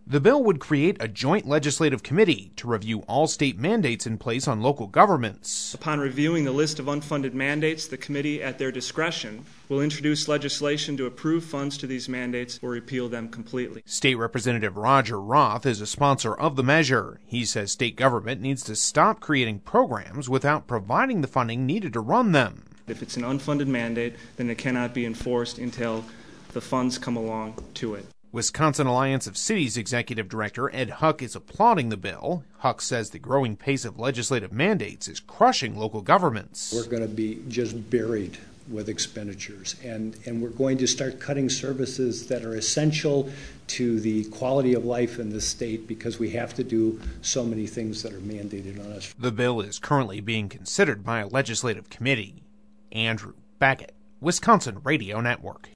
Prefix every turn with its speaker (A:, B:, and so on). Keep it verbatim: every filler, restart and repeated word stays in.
A: The bill would create a joint legislative committee to review all state mandates in place on local governments.
B: Upon reviewing the list of unfunded mandates, the committee, at their discretion, will introduce legislation to approve funds to these mandates or repeal them completely.
A: State Representative Roger Roth is a sponsor of the measure. He says state government needs to stop creating programs without providing the funding needed to run them.
B: If it's an unfunded mandate, then it cannot be enforced until the funds come along to it.
A: Wisconsin Alliance of Cities Executive Director Ed Huck is applauding the bill. Huck says the growing pace of legislative mandates is crushing local governments.
C: We're going to be just buried with expenditures, and, and we're going to start cutting services that are essential to the quality of life in this state because we have to do so many things that are mandated on us.
A: The bill is currently being considered by a legislative committee. Andrew Baggett, Wisconsin Radio Network.